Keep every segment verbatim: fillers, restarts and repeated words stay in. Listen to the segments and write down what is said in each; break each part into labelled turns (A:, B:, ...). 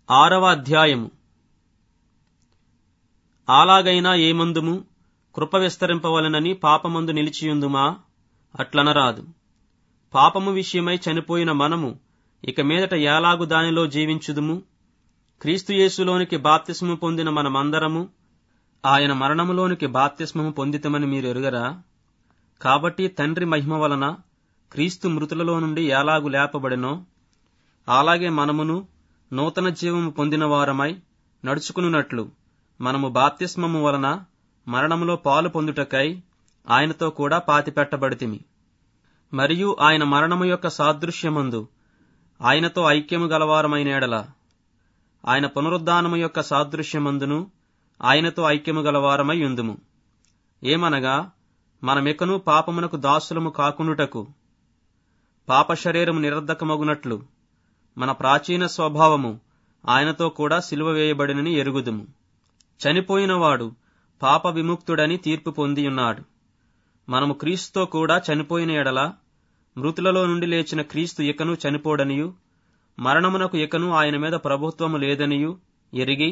A: ఆరవ అధ్యాయము. అలాగైనా ఏమందుము, కృప విస్తరింపవలనని పాపమందు నిలిచియుందుమా? అట్లనరాదు. పాపము విషయమై చనిపోయిన మనము ఇక మీదట ఎలాగు దానిలో జీవించుదుము? క్రీస్తు యేసులోనికి బాప్తిస్మము పొందిన మనమందరము ఆయన మరణములోనికి బాప్తిస్మము పొందితమని మీరు ఎరుగరా? కాబట్టి తండ్రి మహిమ వలన క్రీస్తు మృతులలో నుండి ఎలాగు లేపబడెనో అలాగే మనమును నూతన జీవము పొందిన వారమై నడుచుకున్నట్లు మనము బాప్తిస్మము వలన మరణములో పాలు పొందుటకై ఆయనతో కూడా పాతిపెట్టబడితిమి. మరియు ఆయన మరణము యొక్క సాదృశ్యమందు ఆయనతో ఐక్యము గలవారమైన ఎడల ఆయన పునరుద్ధానము యొక్క సాదృశ్యమందును ఆయనతో ఐక్యము గలవారమై యుందుము. ఏమనగా మనమికను పాపమునకు దాసులము కాకుండుటకు పాప శరీరము నిరర్ధకమగునట్లు మన ప్రాచీన స్వభావము ఆయనతో కూడా సిలువ వేయబడినని ఎరుగుదుము. చనిపోయినవాడు పాప విముక్తుడని తీర్పు పొందియున్నాడు. మనము క్రీస్తుతో కూడా చనిపోయిన ఎడల మృతులలో నుండి లేచిన క్రీస్తు ఇకను చనిపోడనియు మరణమునకు ఇకను ఆయన మీద ప్రభుత్వము లేదనియు ఎరిగి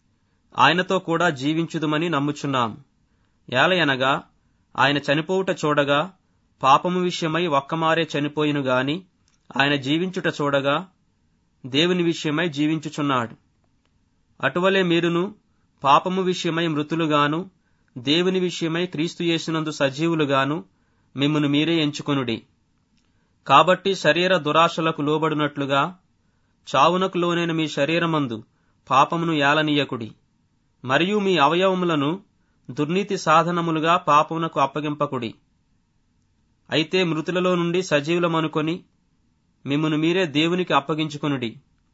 A: ఆయనతో కూడా జీవించుదుమని నమ్ముచున్నాము. ఏలయనగా ఆయన చనిపోవుట చూడగా పాపము విషయమై ఒక్కమారే చనిపోయిను గాని ఆయన జీవించుట చూడగా దేవుని విషయమై జీవించుచున్నాడు. అటువలే మీరును పాపము విషయమై మృతులుగాను దేవుని విషయమై క్రీస్తు యేసునందు సజీవులుగాను మిమ్మును మీరే ఎంచుకొనుడి. కాబట్టి శరీర దురాశలకు లోబడినట్లుగా చావునకు లోనైన మీ శరీరమందు పాపమును ఏలనీయకుడి. మరియు మీ అవయవములను దుర్నీతి సాధనములుగా పాపమునకు అప్పగింపకుడి. అయితే మృతులలో నుండి సజీవులమనుకొని మిమ్మును మీరే దేవునికి అప్పగించుకొనుడి.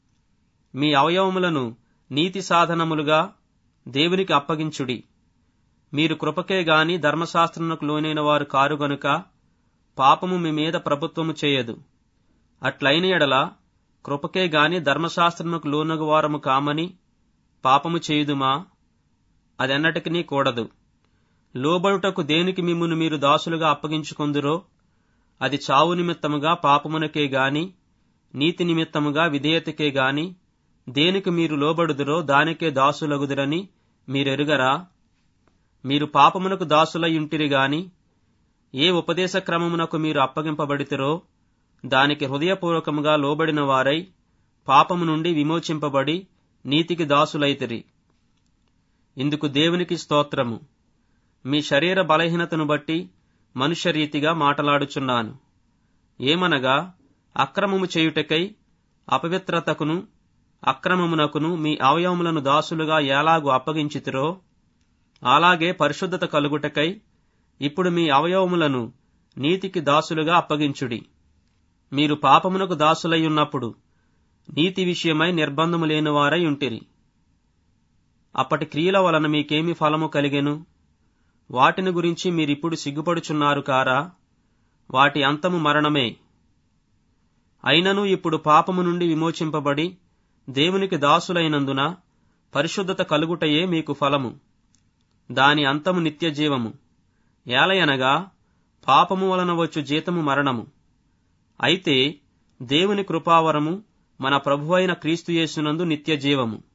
A: మీ అవయవములను నీతి సాధనములుగా దేవునికి అప్పగించుడి. మీరు కృపకే గాని ధర్మశాస్త్రమునకు లోనైన వారు కారు గనుక పాపము మీ మీద ప్రభుత్వము చేయదు. అట్లైన ఎడల కృపకే గాని ధర్మశాస్త్రమునకు లోనగు వారము కామని పాపము చేయుదుమా? అదెన్నటికినీ కూడదు. లోబడుటకు దేనికి మిమ్మును మీరు దాసులుగా అప్పగించుకొందురో అది చావు నిమిత్తముగా పాపమునకే గాని నీతి నిమిత్తముగా విధేయతకే గాని దేనికి మీరు లోబడుదురో దానికే దాసులగుదురని మీరెరుగరా? మీరు పాపమునకు దాసులయ్యుంటిరి గాని ఏ ఉపదేశ క్రమమునకు మీరు అప్పగింపబడితిరో దానికి హృదయపూర్వకముగా లోబడిన వారై పాపము నుండి విమోచింపబడి నీతికి దాసులైతిరి. ఇందుకు దేవునికి స్తోత్రము. మీ శరీర బలహీనతను బట్టి మనుష్య రీతిగా మాటలాడుచున్నాను. ఏమనగా అక్రమము చేయుటకై అపవిత్రతకును అక్రమమునకును మీ అవయవములను దాసులుగా ఎలాగు అప్పగించితిరో అలాగే పరిశుద్ధత కలుగుటకై ఇప్పుడు మీ అవయవములను నీతికి దాసులుగా అప్పగించుడి. మీరు పాపమునకు దాసులయ్యున్నప్పుడు నీతి విషయమై నిర్బంధము లేనివారై ఉంటిరి. అప్పటి క్రియల వలన మీకేమి ఫలము కలిగెను? వాటిని గురించి మీరిప్పుడు సిగ్గుపడుచున్నారు కారా? వాటి అంతము మరణమే. అయినను ఇప్పుడు పాపము నుండి విమోచింపబడి దేవునికి దాసులైనందున పరిశుద్ధత కలుగుటయే మీకు ఫలము. దాని అంతము నిత్యజీవము. ఏలయనగా పాపము వలన వచ్చు జీతము మరణము. అయితే దేవుని కృపావరము మన ప్రభువైన క్రీస్తు యేసునందు నిత్యజీవము.